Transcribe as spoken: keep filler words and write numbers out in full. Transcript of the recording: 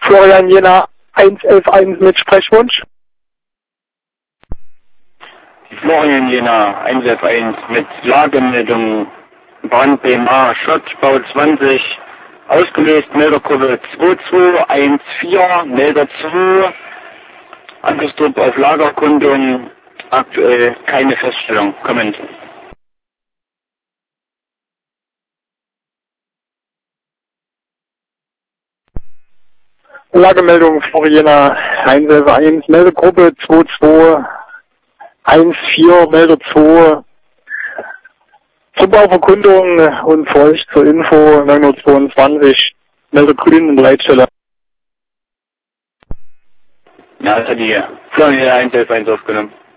Florian Jena eins elf eins mit Sprechwunsch. Florian Jena eins elf eins mit Lagemeldung Brand B M A Schott Bau zwanzig, ausgelöst Meldergruppe zwei zwei eins vier, Melder zwei, Angriffstrupp auf Lagerkundung, aktuell keine Feststellung. Comment. Lagemeldung Florian Jena eins elf eins, Meldegruppe zwei zwei eins vier, Melder zwei, Truppe-Verkundung und für euch zur Info neun Uhr zweiundzwanzig, Melder grün in Leitstelle. Ja, das hat die Florian Jena eins elf eins aufgenommen.